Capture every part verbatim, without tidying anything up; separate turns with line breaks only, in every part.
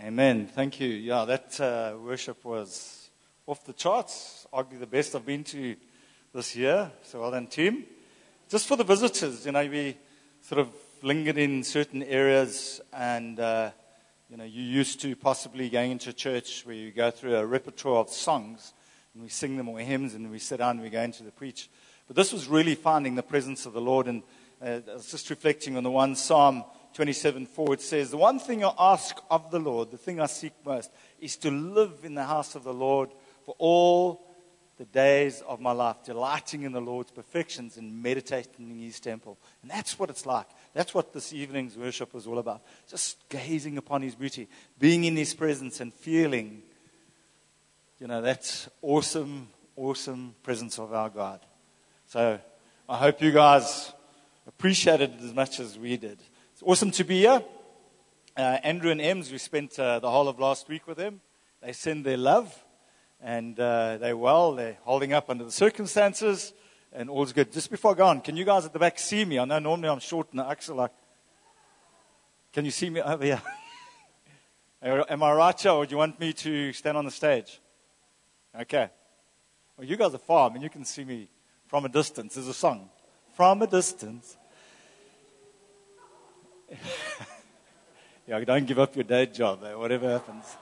Amen. Thank you. Yeah, that uh, worship was off the charts. Arguably the best I've been to this year. So well done, team. Just for the visitors, you know, we sort of lingered in certain areas, and uh, you know, you used to possibly going into church where you go through a repertoire of songs, and we sing them or hymns, and we sit down and we go into the preach. But this was really finding the presence of the Lord, and uh, I was just reflecting on the one Psalm twenty-seven four. It says, "The one thing I ask of the Lord, the thing I seek most, is to live in the house of the Lord for all the days of my life, delighting in the Lord's perfections and meditating in His temple." And that's what it's like. That's what this evening's worship was all about. Just gazing upon His beauty, being in His presence and feeling, you know, that awesome, awesome presence of our God. So I hope you guys appreciated it as much as we did. It's awesome to be here. Uh, Andrew and Ems, we spent uh, the whole of last week with them. They send their love, and uh, they're well. They're holding up under the circumstances, and all's good. Just before I go on, can you guys at the back see me? I know normally I'm short and the axle like. Can you see me over here? Am I right here, or do you want me to stand on the stage? Okay. Well, you guys are far. I mean, you can see me from a distance. There's a song. From a distance. Yeah, don't give up your day job, eh, whatever happens.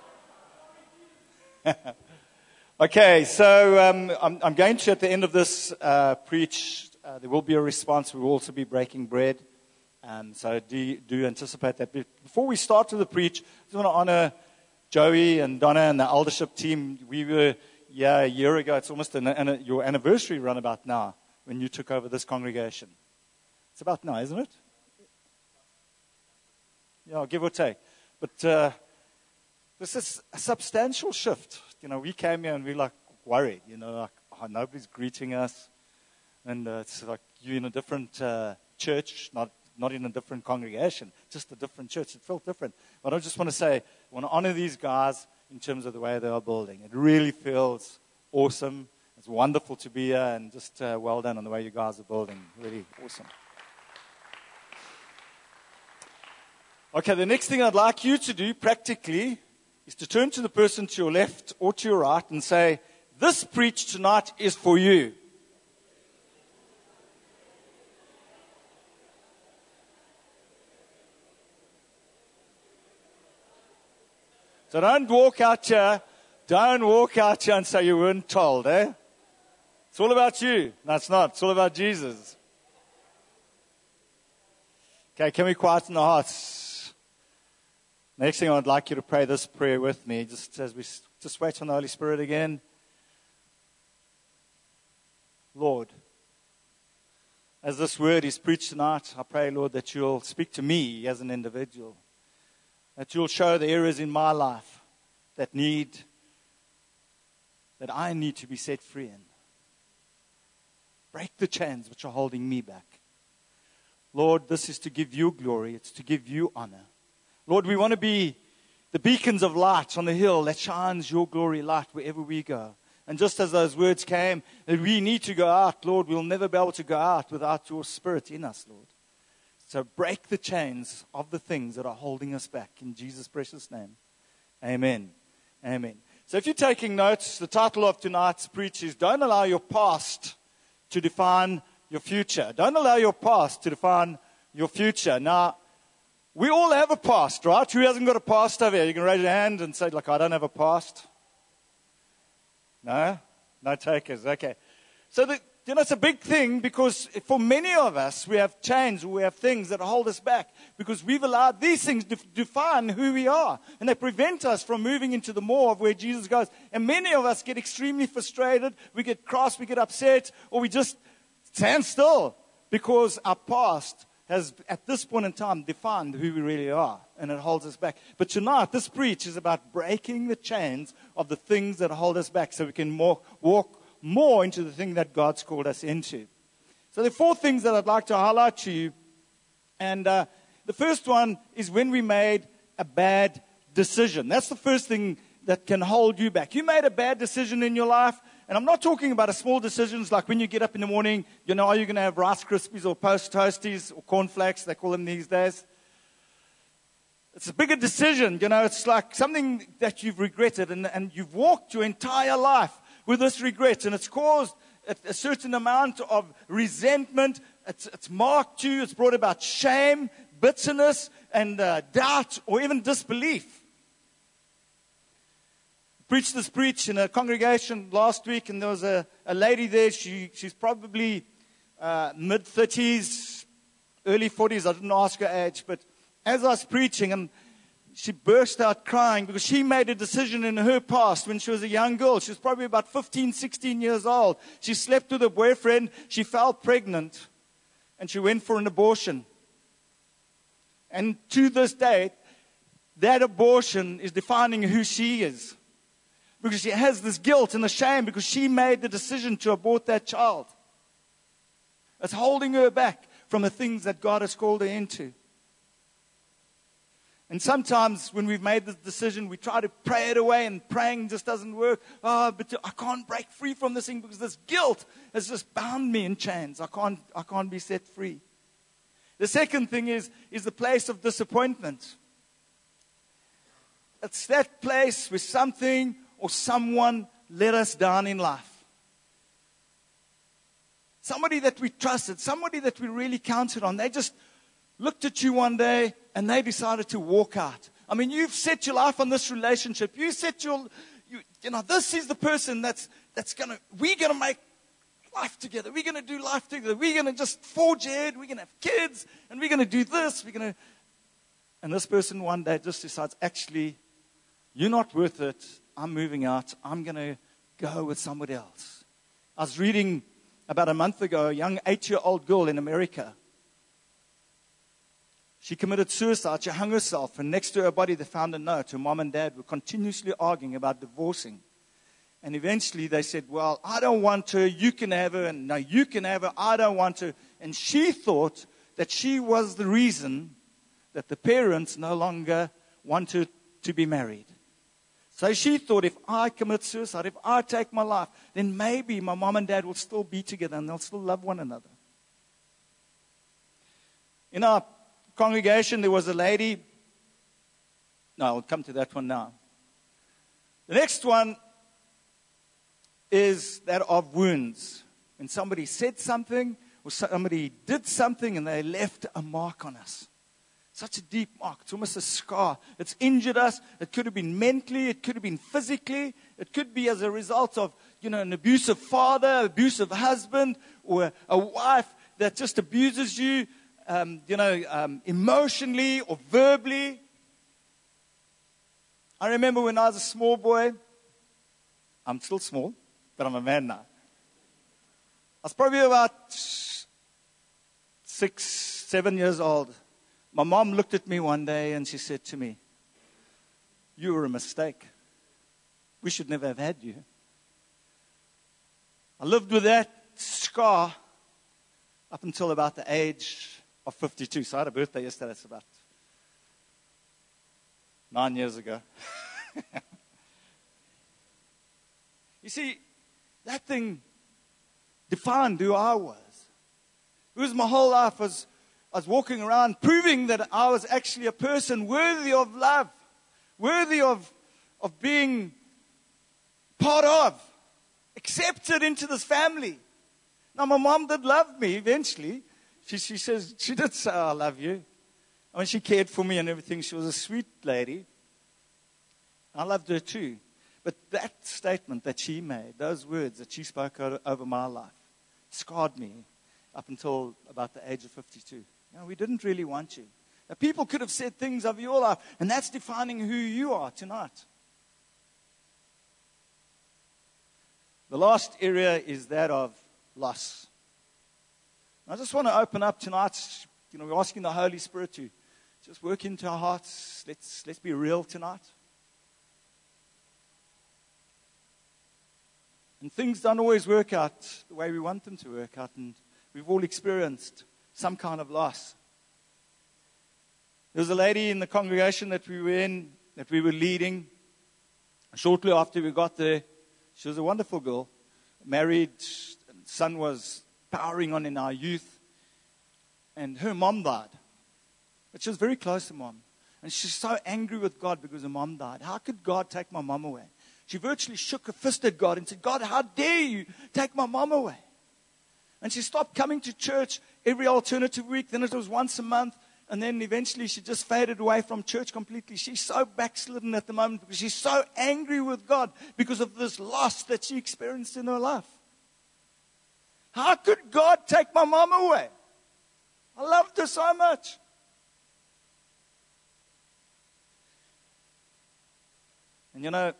Okay, so um, I'm, I'm going to, at the end of this uh, preach, uh, there will be a response. We will also be breaking bread. Um, so do, do anticipate that. But before we start with the preach, I just want to honor Joey and Donna and the eldership team. We were, yeah, a year ago. It's almost an, an, your anniversary run about now when you took over this congregation. It's about now, isn't it? Yeah, give or take. But uh, this is a substantial shift. You know, we came here and we were like worried, you know, like, oh, nobody's greeting us. And uh, it's like you're in a different uh, church, not not in a different congregation, just a different church. It felt different. But I just want to say, I want to honor these guys in terms of the way they are building. It really feels awesome. It's wonderful to be here, and just uh, well done on the way you guys are building. Really awesome. Okay, the next thing I'd like you to do practically is to turn to the person to your left or to your right and say, "This preach tonight is for you." So don't walk out here, don't walk out here and say you weren't told, eh? It's all about you. No, it's not. It's all about Jesus. Okay, can we quieten the hearts? Next thing, I'd like you to pray this prayer with me, just as we just wait on the Holy Spirit again. Lord, as this word is preached tonight, I pray, Lord, that you'll speak to me as an individual, that you'll show the areas in my life that need, that I need to be set free in. Break the chains which are holding me back. Lord, this is to give you glory. It's to give you honor. Lord, we want to be the beacons of light on the hill that shines your glory light wherever we go. And just as those words came, that we need to go out, Lord, we'll never be able to go out without your Spirit in us, Lord. So break the chains of the things that are holding us back. In Jesus' precious name. Amen. Amen. So if you're taking notes, the title of tonight's preach is "Don't Allow Your Past to Define Your Future." Don't allow your past to define your future. Now, we all have a past, right? Who hasn't got a past over here? You can raise your hand and say, like, I don't have a past. No? No takers. Okay. So, the, you know, it's a big thing because for many of us, we have chains, we have things that hold us back because we've allowed these things to define who we are. And they prevent us from moving into the more of where Jesus goes. And many of us get extremely frustrated. We get cross, we get upset, or we just stand still because our past has, at this point in time, defined who we really are, and it holds us back. But tonight, this preach is about breaking the chains of the things that hold us back so we can more, walk more into the thing that God's called us into. So there are four things that I'd like to highlight to you. And uh, the first one is when we made a bad decision. That's the first thing that can hold you back. You made a bad decision in your life. And I'm not talking about a small decisions like when you get up in the morning, you know, are you going to have Rice Krispies or Post Toasties or cornflakes, they call them these days? It's a bigger decision, you know, it's like something that you've regretted and, and you've walked your entire life with this regret and it's caused a, a certain amount of resentment. It's, it's marked you, it's brought about shame, bitterness, and uh, doubt, or even disbelief. Preached this preach in a congregation last week, and there was a, a lady there. She she's probably uh, mid thirties, early forties. I didn't ask her age, but as I was preaching, and she burst out crying because she made a decision in her past when she was a young girl. She was probably about fifteen, sixteen years old. She slept with her boyfriend. She fell pregnant, and she went for an abortion. And to this day, that abortion is defining who she is. Because she has this guilt and the shame because she made the decision to abort that child. It's holding her back from the things that God has called her into. And sometimes when we've made this decision, we try to pray it away, and praying just doesn't work. Oh, but I can't break free from this thing because this guilt has just bound me in chains. I can't, I can't be set free. The second thing is, is the place of disappointment. It's that place where something or someone let us down in life. Somebody that we trusted, somebody that we really counted on, they just looked at you one day and they decided to walk out. I mean, you've set your life on this relationship. You set your, you, you know, this is the person that's, that's going to, we're going to make life together. We're going to do life together. We're going to just forge ahead. We're going to have kids and we're going to do this. We're going to, and this person one day just decides, actually, you're not worth it. I'm moving out. I'm going to go with somebody else. I was reading about a month ago, a young eight-year-old girl in America. She committed suicide. She hung herself. And next to her body, they found a note. Her mom and dad were continuously arguing about divorcing. And eventually they said, well, I don't want her. You can have her. And no, you can have her. I don't want her. And she thought that she was the reason that the parents no longer wanted to be married. So she thought, if I commit suicide, if I take my life, then maybe my mom and dad will still be together and they'll still love one another. In our congregation, there was a lady. No, I'll come to that one now. The next one is that of wounds. When somebody said something or somebody did something and they left a mark on us. Such a deep mark. It's almost a scar. It's injured us. It could have been mentally. It could have been physically. It could be as a result of, you know, an abusive father, abusive husband, or a wife that just abuses you, um, you know, um, emotionally or verbally. I remember when I was a small boy. I'm still small, but I'm a man now. I was probably about six, seven years old. My mom looked at me one day and she said to me, you were a mistake. We should never have had you. I lived with that scar up until about the age of fifty-two. So I had a birthday yesterday. It's about nine years ago. You see, that thing defined who I was. It was my whole life was I was walking around proving that I was actually a person worthy of love, worthy of, of being part of, accepted into this family. Now, my mom did love me eventually. She, she says, she did say, I love you. I mean, she cared for me and everything. She was a sweet lady. I loved her too. But that statement that she made, those words that she spoke over my life, scarred me up until about the age of fifty-two. You know, we didn't really want you. Now, people could have said things of your life, and that's defining who you are tonight. The last area is that of loss. I just want to open up tonight. You know, we're asking the Holy Spirit to just work into our hearts. Let's let's be real tonight. And things don't always work out the way we want them to work out, and we've all experienced some kind of loss. There was a lady in the congregation that we were in, that we were leading. Shortly after we got there, she was a wonderful girl, married, son was powering on in our youth, and her mom died. But she was very close to mom. And she's so angry with God because her mom died. How could God take my mom away? She virtually shook her fist at God and said, God, how dare you take my mom away? And she stopped coming to church every alternative week. Then it was once a month. And then eventually she just faded away from church completely. She's so backslidden at the moment because she's so angry with God because of this loss that she experienced in her life. How could God take my mom away? I loved her so much. And you know,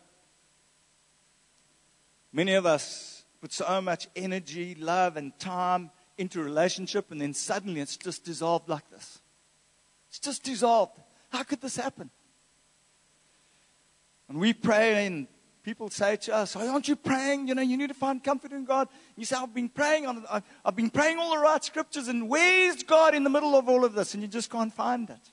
many of us put so much energy, love, and time into a relationship, and then suddenly it's just dissolved like this. It's just dissolved. How could this happen? And we pray, and people say to us, oh, aren't you praying? You know, you need to find comfort in God. And you say, I've been praying on, I've, I've been praying all the right scriptures, and where's God in the middle of all of this? And you just can't find it.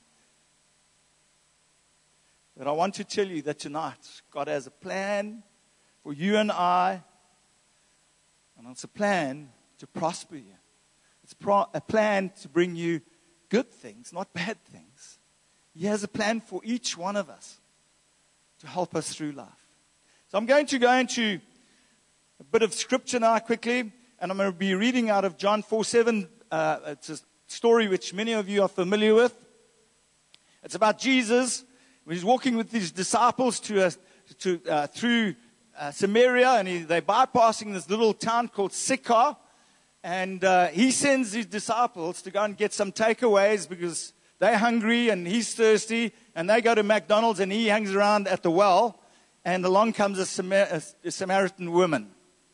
But I want to tell you that tonight, God has a plan for you and I, and it's a plan to prosper you. It's pro- a plan to bring you good things, not bad things. He has a plan for each one of us to help us through life. So I'm going to go into a bit of scripture now quickly, and I'm going to be reading out of John four seven. Uh, it's a story which many of you are familiar with. It's about Jesus. He's walking with his disciples to, a, to uh, through uh, Samaria, and he, they're bypassing this little town called Sychar. And uh, he sends his disciples to go and get some takeaways because they're hungry and he's thirsty. And they go to McDonald's and he hangs around at the well. And along comes a, Samar- a Samaritan woman.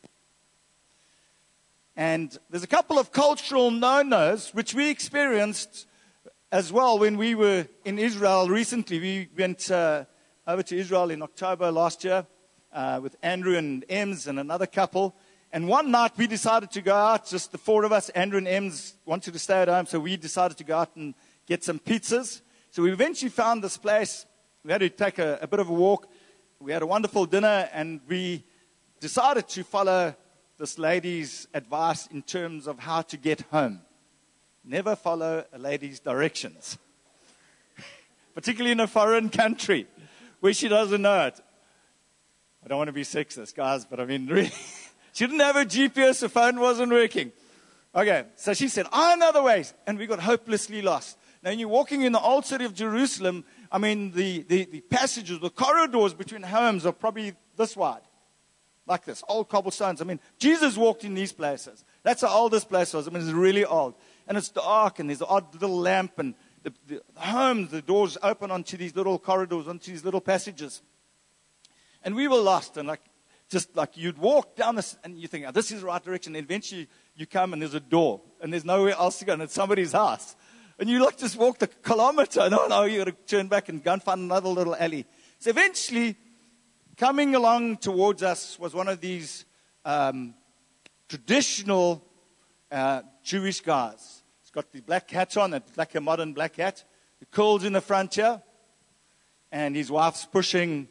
And there's a couple of cultural no-nos which we experienced as well when we were in Israel recently. We went uh, over to Israel in October last year uh, with Andrew and Ems and another couple. And one night we decided to go out, just the four of us. Andrew and Ems wanted to stay at home, so we decided to go out and get some pizzas. So we eventually found this place. We had to take a, a bit of a walk. We had a wonderful dinner, and we decided to follow this lady's advice in terms of how to get home. Never follow a lady's directions, particularly in a foreign country where she doesn't know it. I don't want to be sexist, guys, but I mean, really. She didn't have a G P S, her phone wasn't working. Okay, so she said, I know the ways, and we got hopelessly lost. Now, when you're walking in the old city of Jerusalem, I mean, the, the, the passages, the corridors between homes are probably this wide, like this, old cobblestones. I mean, Jesus walked in these places. That's how old this place was. I mean, it's really old. And it's dark, and there's an odd little lamp, and the, the, the homes, the doors open onto these little corridors, onto these little passages. And we were lost, and like, just like you'd walk down this, and you think, oh, this is the right direction. And eventually you come, and there's a door, and there's nowhere else to go, and it's somebody's house. And you like just walked a kilometer. No, no, you got to turn back and go and find another little alley. So eventually, coming along towards us was one of these um, traditional uh, Jewish guys. He's got the black hat on, like a modern black hat. The curls in the front here, and his wife's pushing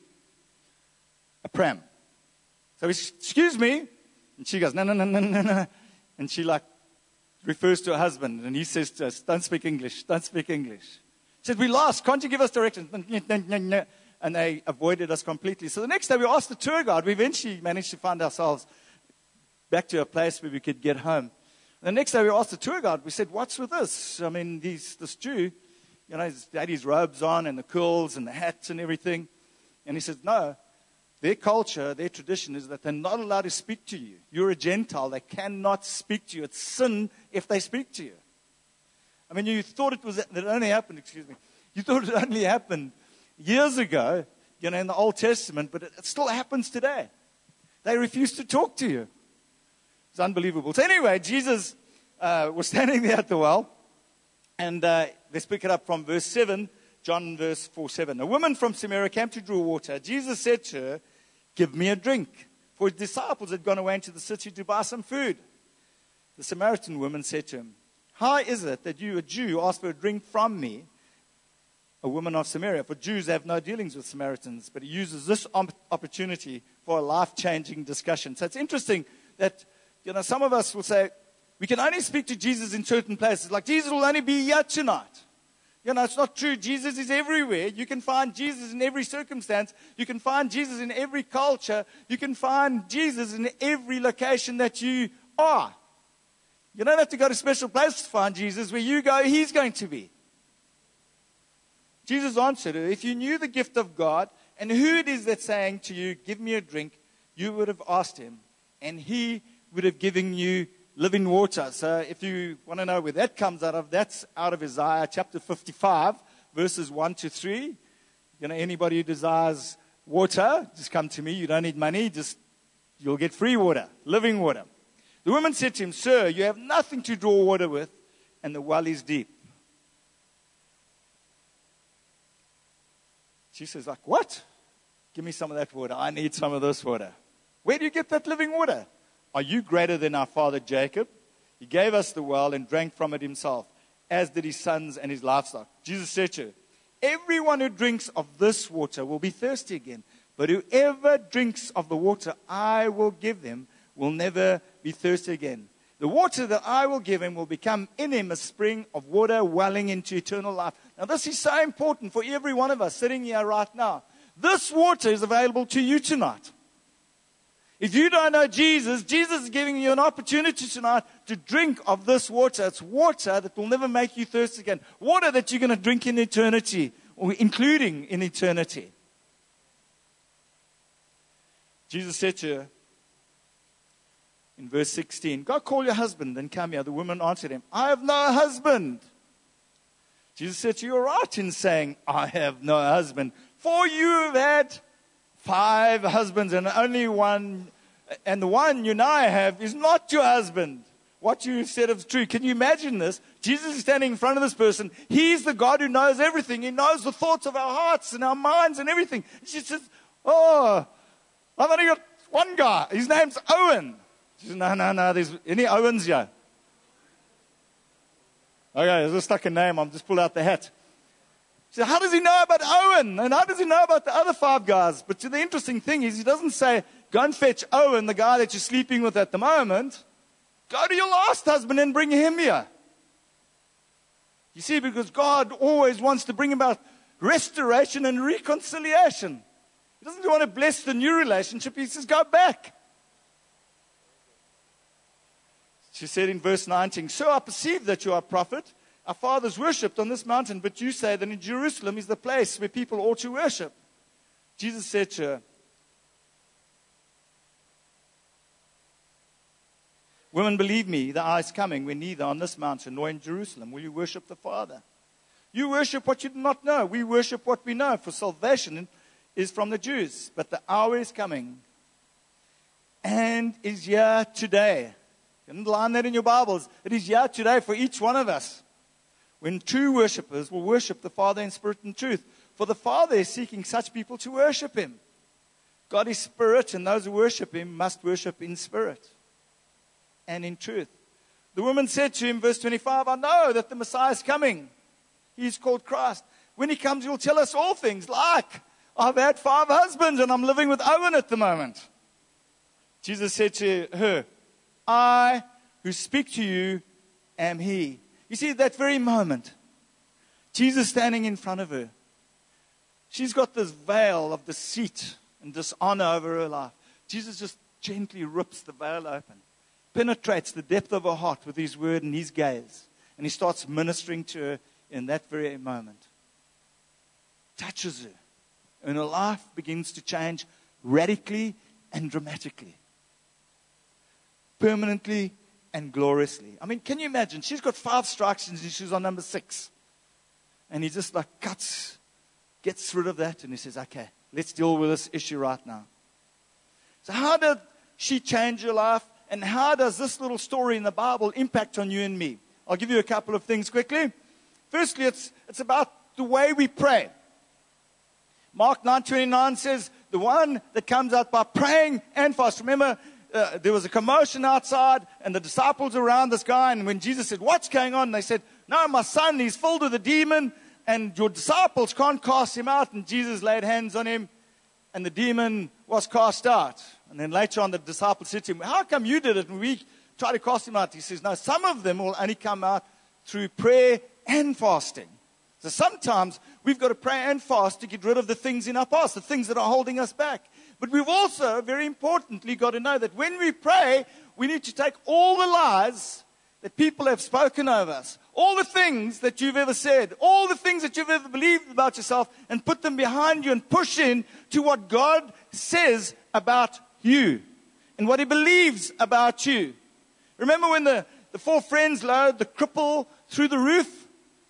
a pram. So he's, excuse me. And she goes, no, no, no, no, no, no. And she like refers to her husband. And he says to us, don't speak English, don't speak English. She said, we lost. Can't you give us directions? And they avoided us completely. So the next day we asked the tour guide. We eventually managed to find ourselves back to a place where we could get home. And the next day we asked the tour guide. We said, what's with this? I mean, these, this Jew, you know, he's had his robes on and the curls and the hats and everything. And he said, no. Their culture, their tradition is that they're not allowed to speak to you. You're a Gentile. They cannot speak to you. It's sin if they speak to you. I mean, you thought it was, it only happened, excuse me. You thought it only happened years ago, you know, in the Old Testament, but it, it still happens today. They refuse to talk to you. It's unbelievable. So anyway, Jesus uh, was standing there at the well, and uh, let's pick it up from verse seven. John verse four seven. A woman from Samaria came to draw water. Jesus said to her, give me a drink. For his disciples had gone away into the city to buy some food. The Samaritan woman said to him, how is it that you, a Jew, ask for a drink from me, a woman of Samaria? For Jews have no dealings with Samaritans. But he uses this opportunity for a life-changing discussion. So it's interesting that, you know, some of us will say, we can only speak to Jesus in certain places. Like, Jesus will only be here tonight. You know, it's not true. Jesus is everywhere. You can find Jesus in every circumstance. You can find Jesus in every culture. You can find Jesus in every location that you are. You don't have to go to a special place to find Jesus. Where you go, He's going to be. Jesus answered her, if you knew the gift of God and who it is that's saying to you, give me a drink, you would have asked Him, and He would have given you living water. So if you want to know where that comes out of, that's out of Isaiah chapter fifty-five, verses one to three. You know, anybody who desires water, just come to me. You don't need money. Just, you'll get free water, living water. The woman said to him, sir, you have nothing to draw water with, and the well is deep. She says, like, what? Give me some of that water. I need some of this water. Where do you get that living water? Are you greater than our father Jacob? He gave us the well and drank from it himself, as did his sons and his livestock. Jesus said to her, everyone who drinks of this water will be thirsty again. But whoever drinks of the water I will give them will never be thirsty again. The water that I will give him will become in him a spring of water welling into eternal life. Now this is so important for every one of us sitting here right now. This water is available to you tonight. If you don't know Jesus, Jesus is giving you an opportunity tonight to drink of this water. It's water that will never make you thirst again. Water that you're going to drink in eternity, or including in eternity. Jesus said to her in verse sixteen, go call your husband and come here. The woman answered him, I have no husband. Jesus said to you, you're right in saying, I have no husband. For you have had five husbands and only one, and the one you now have is not your husband. What you said is true. Can you imagine this? Jesus is standing in front of this person. He's the God who knows everything. He knows the thoughts of our hearts and our minds and everything. She says, oh, I've only got one guy. His name's Owen. She says, no, no, no, there's any Owens here. Okay, there's a stuck a name. I'm just pull out the hat. So how does he know about Owen? And how does he know about the other five guys? But the interesting thing is he doesn't say, go and fetch Owen, the guy that you're sleeping with at the moment. Go to your last husband and bring him here. You see, because God always wants to bring about restoration and reconciliation. He doesn't want to bless the new relationship. He says, go back. She said in verse nineteen, so I perceive that you are a prophet. Our fathers worshipped on this mountain, but you say that in Jerusalem is the place where people ought to worship. Jesus said to her, woman, believe me, the hour is coming when neither on this mountain nor in Jerusalem will you worship the Father. You worship what you do not know. We worship what we know, for salvation is from the Jews. But the hour is coming and is here today. Underline that in your Bibles. It is here today for each one of us, when true worshippers will worship the Father in spirit and truth. For the Father is seeking such people to worship Him. God is spirit, and those who worship Him must worship in spirit and in truth. The woman said to him, verse twenty-five, I know that the Messiah is coming. He is called Christ. When He comes, He will tell us all things, like, I've had five husbands and I'm living with Owen at the moment. Jesus said to her, I who speak to you am He. You see, at that very moment, Jesus standing in front of her, she's got this veil of deceit and dishonor over her life. Jesus just gently rips the veil open, penetrates the depth of her heart with His word and His gaze, and He starts ministering to her in that very moment. Touches her, and her life begins to change radically and dramatically. Permanently and gloriously. I mean, can you imagine? She's got five strikes and she's on number six. And He just like cuts, gets rid of that, and He says, okay, let's deal with this issue right now. So how did she change her life? And how does this little story in the Bible impact on you and me? I'll give you a couple of things quickly. Firstly, it's, it's about the way we pray. Mark nine twenty-nine says, the one that comes out by praying and fast. Remember, Uh, there was a commotion outside, and the disciples were around this guy, and when Jesus said, what's going on? They said, no, my son, he's filled with a demon, and your disciples can't cast him out. And Jesus laid hands on him, and the demon was cast out. And then later on, the disciples said to him, how come you did it and we tried to cast him out? He says, no, some of them will only come out through prayer and fasting.
So sometimes we've got to pray and fast to get rid of the things in our past, the things that are holding us back. But we've also, very importantly, got to know that when we pray, we need to take all the lies that people have spoken over us, all the things that you've ever said, all the things that you've ever believed about yourself, and put them behind you and push in to what God says about you and what He believes about you. Remember when the, the four friends lowered the cripple through the roof?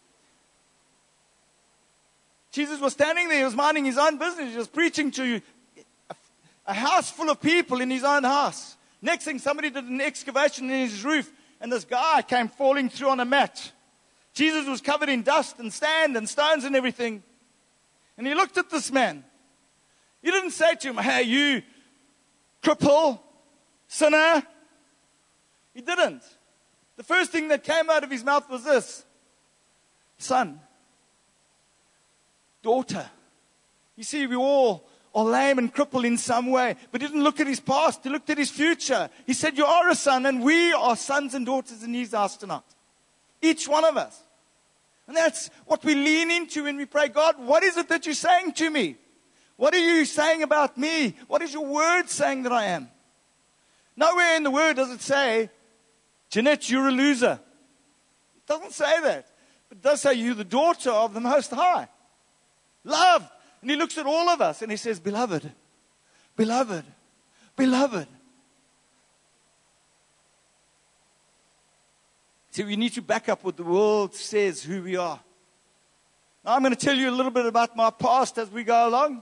Jesus was standing there. He was minding His own business. He was preaching to a, a house full of people in His own house. Next thing, somebody did an excavation in His roof, and this guy came falling through on a mat. Jesus was covered in dust and sand and stones and everything. And He looked at this man. He didn't say to him, "Hey, you cripple, sinner." He didn't. The first thing that came out of His mouth was this: "Son, daughter." You see, we all are lame and crippled in some way. But He didn't look at his past. He looked at his future. He said, "You are a son," and we are sons and daughters in His house tonight. Each one of us. And that's what we lean into when we pray. God, what is it that You're saying to me? What are You saying about me? What is Your word saying that I am? Nowhere in the word does it say, "Jeanette, you're a loser." It doesn't say that. But it does say you're the daughter of the Most High. Loved. And He looks at all of us and He says, "Beloved, beloved, beloved." See, we need to back up what the world says who we are. Now, I'm going to tell you a little bit about my past as we go along.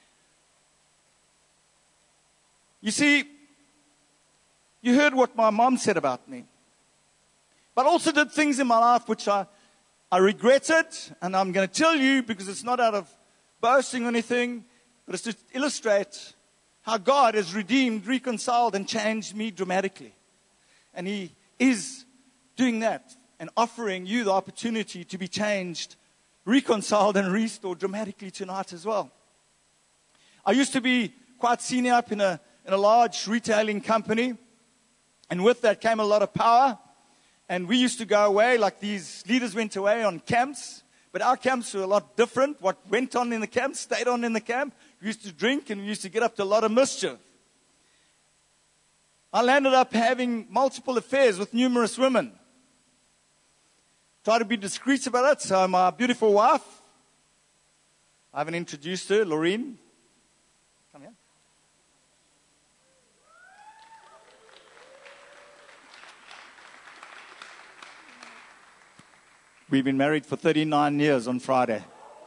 You see, you heard what my mom said about me. But I also did things in my life which I, I regretted. And I'm going to tell you because it's not out of boasting or anything, but it's to illustrate how God has redeemed, reconciled, and changed me dramatically. And He is doing that and offering you the opportunity to be changed, reconciled, and restored dramatically tonight as well. I used to be quite senior up in a, in a large retailing company. And with that came a lot of power. And we used to go away, like these leaders went away on camps. But our camps were a lot different. What went on in the camp stayed on in the camp. We used to drink and we used to get up to a lot of mischief. I landed up having multiple affairs with numerous women. Try to be discreet about it. So my beautiful wife, I haven't introduced her, Lorraine. Come here. We've been married for thirty-nine years on Friday.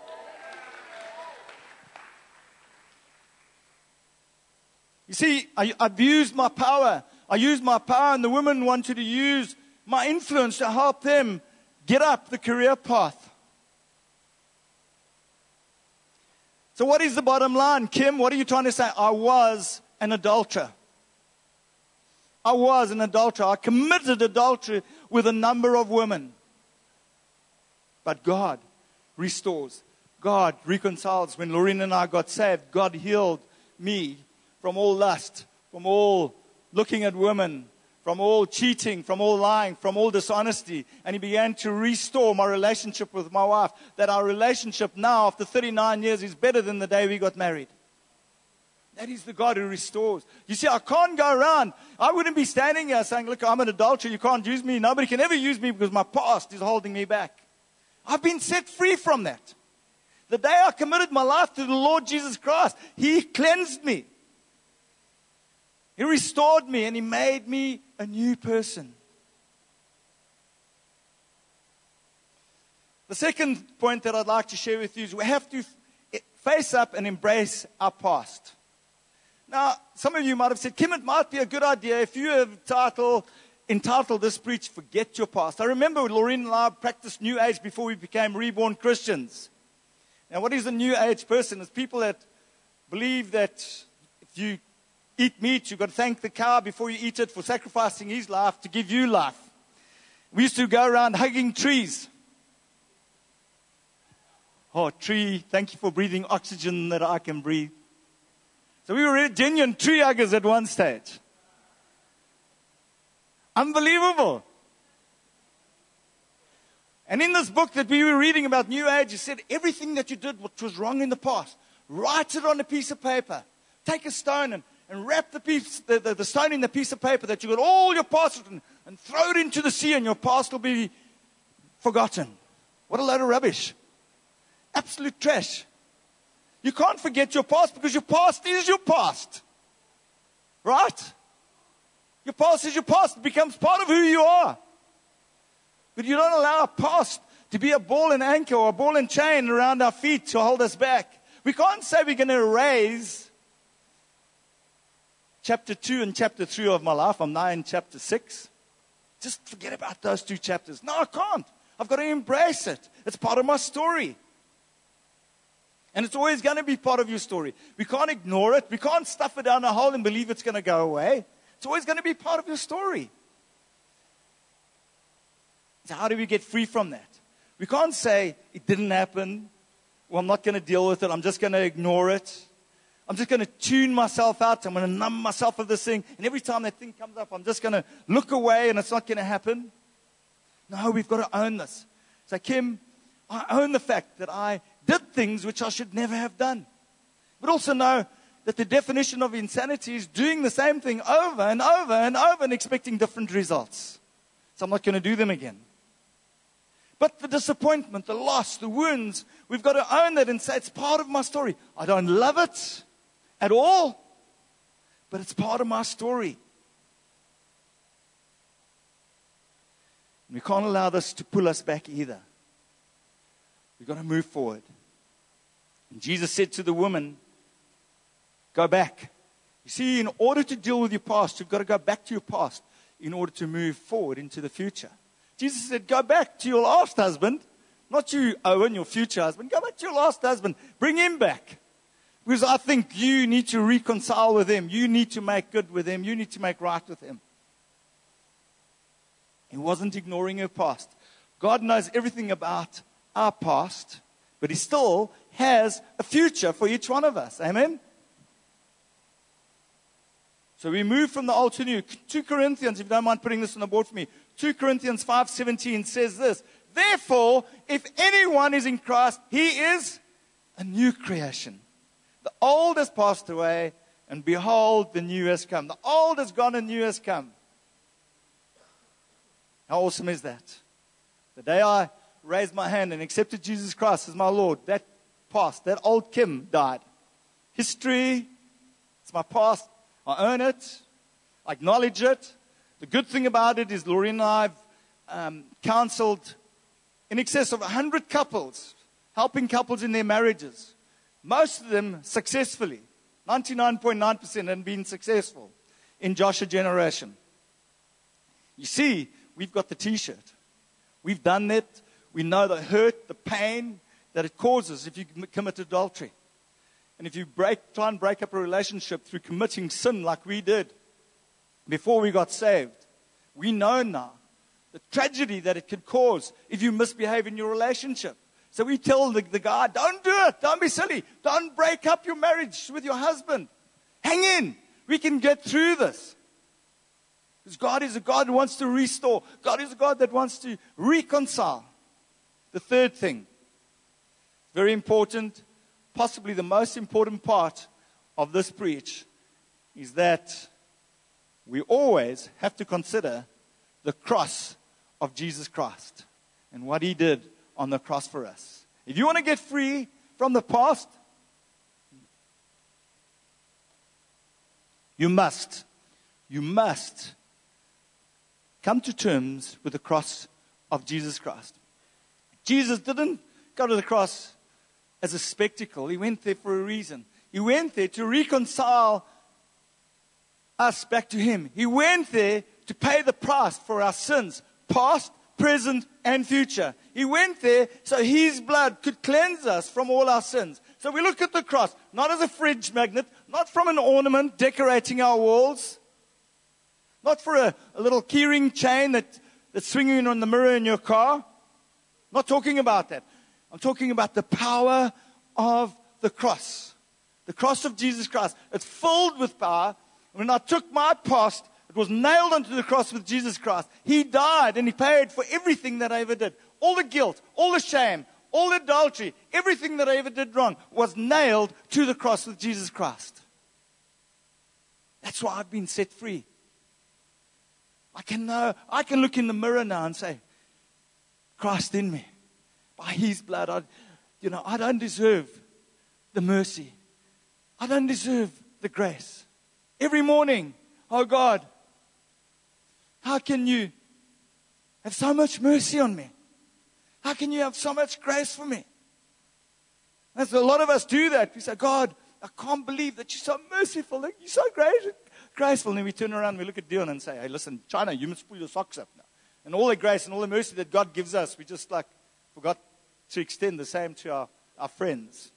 You see, I abused my power. I used my power, and the women wanted to use my influence to help them get up the career path. So what is the bottom line, Kim? What are you trying to say? I was an adulterer. I was an adulterer. I committed adultery with a number of women. But God restores. God reconciles. When Lorraine and I got saved, God healed me from all lust, from all looking at women, from all cheating, from all lying, from all dishonesty. And He began to restore my relationship with my wife. That our relationship now, after thirty-nine years, is better than the day we got married. That is the God who restores. You see, I can't go around. I wouldn't be standing here saying, "Look, I'm an adulterer. You can't use me." Nobody can ever use me because my past is holding me back. I've been set free from that. The day I committed my life to the Lord Jesus Christ, He cleansed me. He restored me and He made me a new person. The second point that I'd like to share with you is we have to face up and embrace our past. Now, some of you might have said, "Kim, it might be a good idea if you have a title, entitled this preach, Forget Your Past." I remember Lorraine and I practiced New Age before we became reborn Christians. Now, what is a New Age person? It's people that believe that if you eat meat, you've got to thank the cow before you eat it for sacrificing his life to give you life. We used to go around hugging trees. "Oh, tree, thank you for breathing oxygen that I can breathe." So we were genuine tree huggers at one stage. Unbelievable. And in this book that we were reading about New Age, he said everything that you did which was wrong in the past, write it on a piece of paper. Take a stone and, and wrap the, piece, the, the, the stone in the piece of paper that you got all your past written, and throw it into the sea, and your past will be forgotten. What a load of rubbish. Absolute trash. You can't forget your past because your past is your past. Right? Your past is your past. It becomes part of who you are. But you don't allow our past to be a ball and anchor or a ball and chain around our feet to hold us back. We can't say we're going to erase chapter two and chapter three of my life. I'm now in chapter six. Just forget about those two chapters. No, I can't. I've got to embrace it. It's part of my story. And it's always going to be part of your story. We can't ignore it. We can't stuff it down a hole and believe it's going to go away. It's always going to be part of your story. So how do we get free from that? We can't say, it didn't happen. Well, I'm not going to deal with it. I'm just going to ignore it. I'm just going to tune myself out. I'm going to numb myself of this thing. And every time that thing comes up, I'm just going to look away and it's not going to happen. No, we've got to own this. So, Kim, I own the fact that I did things which I should never have done. But also know that the definition of insanity is doing the same thing over and over and over and expecting different results. So I'm not going to do them again. But the disappointment, the loss, the wounds, we've got to own that and say it's part of my story. I don't love it at all, but it's part of my story. We can't allow this to pull us back either. We've got to move forward. And Jesus said to the woman, go back. You see, in order to deal with your past, you've got to go back to your past in order to move forward into the future. Jesus said, go back to your last husband, not you, Owen, your future husband. Go back to your last husband. Bring him back. Because I think you need to reconcile with him. You need to make good with him. You need to make right with him. He wasn't ignoring her past. God knows everything about our past, but he still has a future for each one of us. Amen? So we move from the old to new. Second Corinthians, if you don't mind putting this on the board for me. Second Corinthians five seventeen says this. Therefore, if anyone is in Christ, he is a new creation. The old has passed away, and behold, the new has come. The old has gone and new has come. How awesome is that? The day I raised my hand and accepted Jesus Christ as my Lord, that past, that old Kim died. History, it's my past. I own it. I acknowledge it. The good thing about it is Laurie and I have um, counseled in excess of one hundred couples, helping couples in their marriages. Most of them successfully. ninety-nine point nine percent have been successful in Joshua generation. You see, we've got the t-shirt. We've done that. We know the hurt, the pain that it causes if you commit adultery. And if you break, try and break up a relationship through committing sin like we did before we got saved, we know now the tragedy that it could cause if you misbehave in your relationship. So we tell the, the guy, don't do it. Don't be silly. Don't break up your marriage with your husband. Hang in. We can get through this. Because God is a God who wants to restore. God is a God that wants to reconcile. The third thing, very important, possibly the most important part of this preach, is that we always have to consider the cross of Jesus Christ and what he did on the cross for us. If you want to get free from the past, you must, you must come to terms with the cross of Jesus Christ. Jesus didn't go to the cross as a spectacle. He went there for a reason. He went there to reconcile us back to him. He went there to pay the price for our sins, past, present, and future. He went there so his blood could cleanse us from all our sins. So we look at the cross, not as a fridge magnet, not from an ornament decorating our walls, not for a, a little keyring chain that, that's swinging on the mirror in your car. Not talking about that. I'm talking about the power of the cross. The cross of Jesus Christ. It's filled with power. When I took my past, it was nailed onto the cross with Jesus Christ. He died and he paid for everything that I ever did. all the guilt, all the shame, all the adultery, everything that I ever did wrong was nailed to the cross with Jesus Christ. That's why I've been set free. I can know, I can look in the mirror now and say, Christ in me. By His blood, I, you know, I don't deserve the mercy. I don't deserve the grace. Every morning, oh God, how can you have so much mercy on me? How can you have so much grace for me? As a lot of us do that. We say, God, I can't believe that you're so merciful. That you're so gracious, graceful. And then we turn around and we look at Dion and say, hey, listen, China, you must pull your socks up now. And all the grace and all the mercy that God gives us, we just like forgot to extend the same to our, our friends.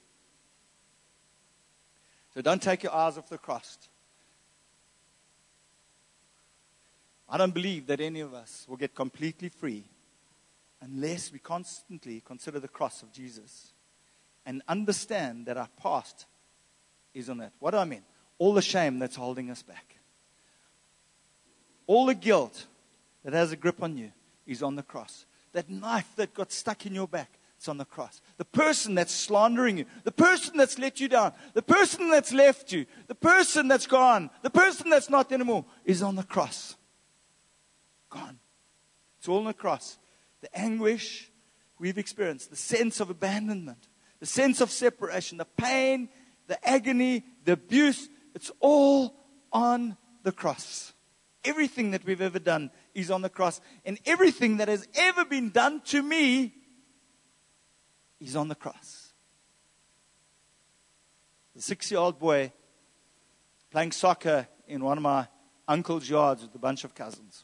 So don't take your eyes off the cross. I don't believe that any of us will get completely free unless we constantly consider the cross of Jesus and understand that our past is on that. What do I mean? All the shame that's holding us back. All the guilt that has a grip on you is on the cross. That knife that got stuck in your back, it's on the cross. The person that's slandering you, the person that's let you down, the person that's left you, the person that's gone, the person that's not anymore is on the cross. Gone. It's all on the cross. The anguish we've experienced, the sense of abandonment, the sense of separation, the pain, the agony, the abuse, it's all on the cross. Everything that we've ever done is on the cross. And everything that has ever been done to me is on the cross. The six-year-old boy playing soccer in one of my uncle's yards with a bunch of cousins.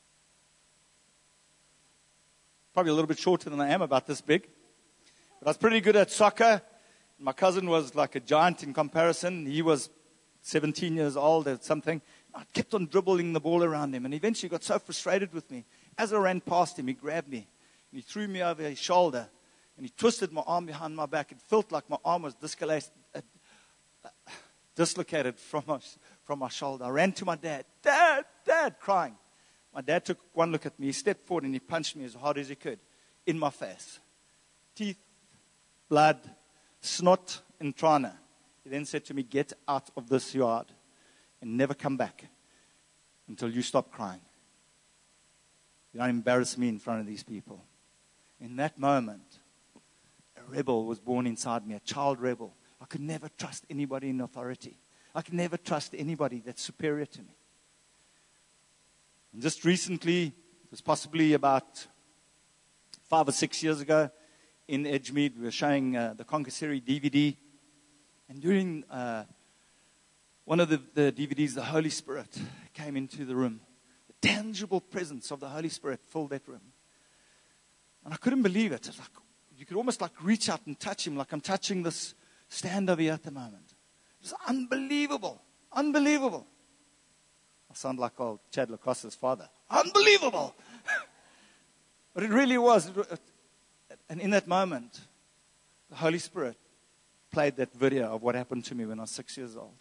Probably a little bit shorter than I am, about this big. But I was pretty good at soccer. My cousin was like a giant in comparison. He was seventeen years old or something. I kept on dribbling the ball around him. And eventually got so frustrated with me. As I ran past him, he grabbed me. And he threw me over his shoulder. And he twisted my arm behind my back. It felt like my arm was dislocated, uh, uh, dislocated from my, from my shoulder. I ran to my dad. Dad, Dad, crying. My dad took one look at me. He stepped forward and he punched me as hard as he could in my face. Teeth, blood, snot, and trana. He then said to me, get out of this yard and never come back until you stop crying. You don't embarrass me in front of these people. In that moment, a rebel was born inside me, a child rebel. I could never trust anybody in authority. I could never trust anybody that's superior to me. And just recently, it was possibly about five or six years ago, in Edgemead, we were showing uh, the Conquer D V D. And during uh, one of the, the D V Ds, the Holy Spirit came into the room. The tangible presence of the Holy Spirit filled that room. And I couldn't believe it. It was like, you could almost like reach out and touch him, like I'm touching this stand over here at the moment. It was unbelievable. Unbelievable. I sound like old Chad Lacosse's father. Unbelievable. But it really was. And in that moment, the Holy Spirit played that video of what happened to me when I was six years old.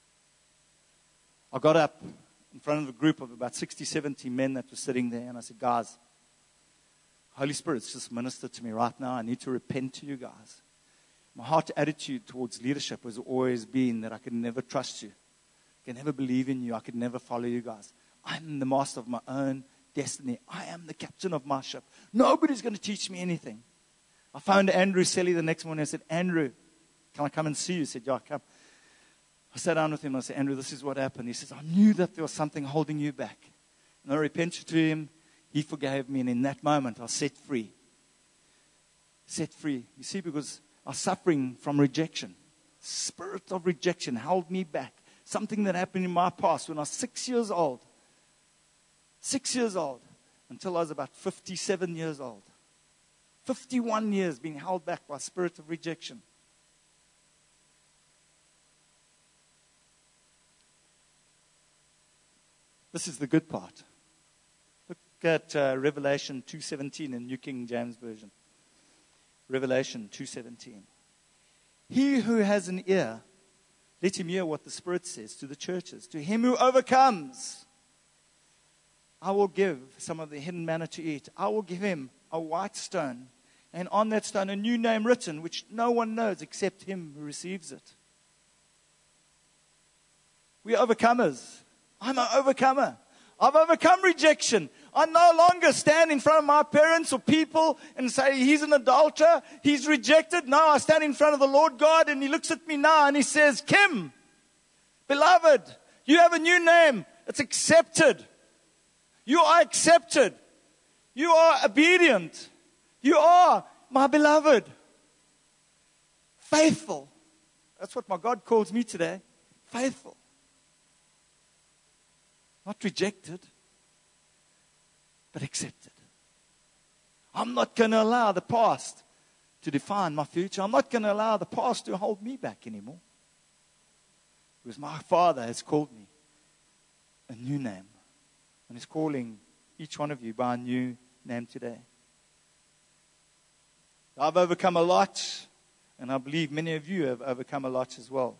I got up in front of a group of about sixty, seventy men that were sitting there, and I said, guys, Holy Spirit's just ministered to me right now. I need to repent to you guys. My heart attitude towards leadership has always been that I could never trust you. I could never believe in you. I could never follow you guys. I'm the master of my own destiny. I am the captain of my ship. Nobody's going to teach me anything. I phoned Andrew Selly the next morning. I said, Andrew, can I come and see you? He said, yeah, come. I sat down with him. I said, Andrew, this is what happened. He says, I knew that there was something holding you back. And I repented to him. He forgave me. And in that moment, I was set free. Set free. You see, because I was suffering from rejection. Spirit of rejection held me back. Something that happened in my past when I was six years old. Six years old. Until I was about fifty-seven years old. fifty-one years being held back by a spirit of rejection. This is the good part. Look at uh, Revelation two seventeen in New King James Version. Revelation two seventeen. He who has an ear, let him hear what the Spirit says to the churches. To him who overcomes, I will give some of the hidden manna to eat. I will give him a white stone, and on that stone a new name written, which no one knows except him who receives it. We are overcomers. I'm an overcomer. I've overcome rejection. I no longer stand in front of my parents or people and say, he's an adulterer, he's rejected. No, I stand in front of the Lord God, and he looks at me now and he says, Kim, beloved, you have a new name. It's accepted. You are accepted. You are obedient. You are my beloved. Faithful. That's what my God calls me today. Faithful. Not rejected, but accepted. I'm not going to allow the past to define my future. I'm not going to allow the past to hold me back anymore. Because my Father has called me a new name. And He's calling each one of you by a new name today. I've overcome a lot, and I believe many of you have overcome a lot as well.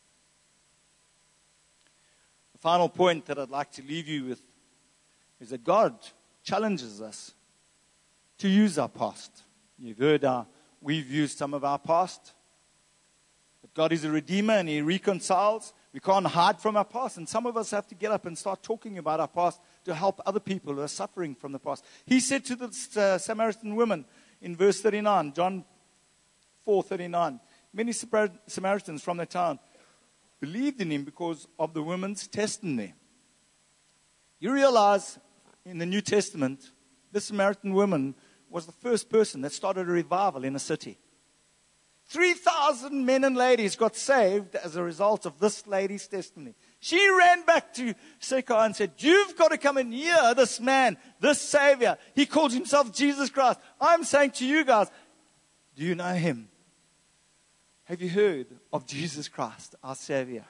The final point that I'd like to leave you with is that God challenges us to use our past. You've heard our, we've used some of our past. But God is a redeemer and He reconciles. We can't hide from our past. And some of us have to get up and start talking about our past to help other people who are suffering from the past. He said to the uh, Samaritan woman in verse thirty-nine, John four thirty-nine, many Samaritans from the town believed in Him because of the woman's testimony. You realize in the New Testament, this Samaritan woman was the first person that started a revival in a city. three thousand men and ladies got saved as a result of this lady's testimony. She ran back to Sychar and said, you've got to come and hear this man, this Savior. He calls himself Jesus Christ. I'm saying to you guys, do you know Him? Have you heard of Jesus Christ, our Savior?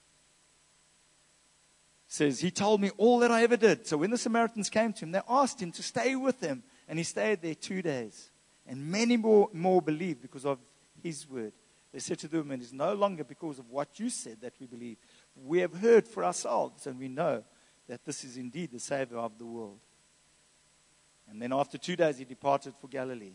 Says, He told me all that I ever did. So when the Samaritans came to Him, they asked Him to stay with them. And He stayed there two days. And many more, more believed because of His word. They said to the woman, it's no longer because of what you said that we believe. We have heard for ourselves, and we know that this is indeed the Savior of the world. And then after two days, He departed for Galilee.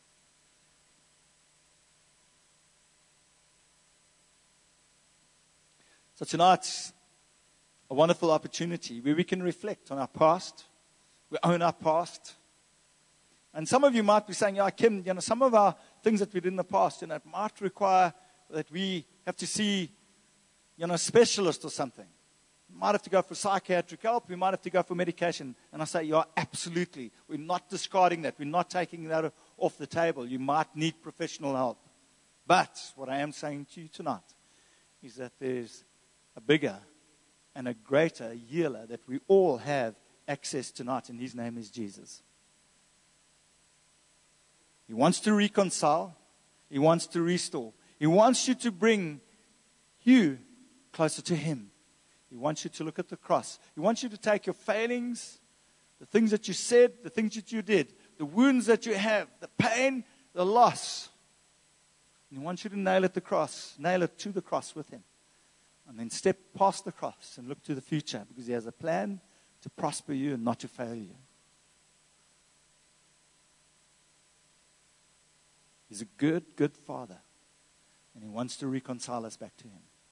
So tonight's a wonderful opportunity where we can reflect on our past. We own our past. And some of you might be saying, yeah, Kim, you know, some of our things that we did in the past, you know, it might require that we have to see, you know, a specialist or something. We might have to go for psychiatric help. We might have to go for medication. And I say, yeah, absolutely. We're not discarding that. We're not taking that off the table. You might need professional help. But what I am saying to you tonight is that there's a bigger and a greater healer that we all have access to tonight, and His name is Jesus. He wants to reconcile. He wants to restore. He wants you to bring you closer to Him. He wants you to look at the cross. He wants you to take your failings, the things that you said, the things that you did, the wounds that you have, the pain, the loss. And He wants you to nail it to the cross, nail it to the cross with Him. And then step past the cross and look to the future, because He has a plan to prosper you and not to fail you. He's a good, good Father. And He wants to reconcile us back to Him.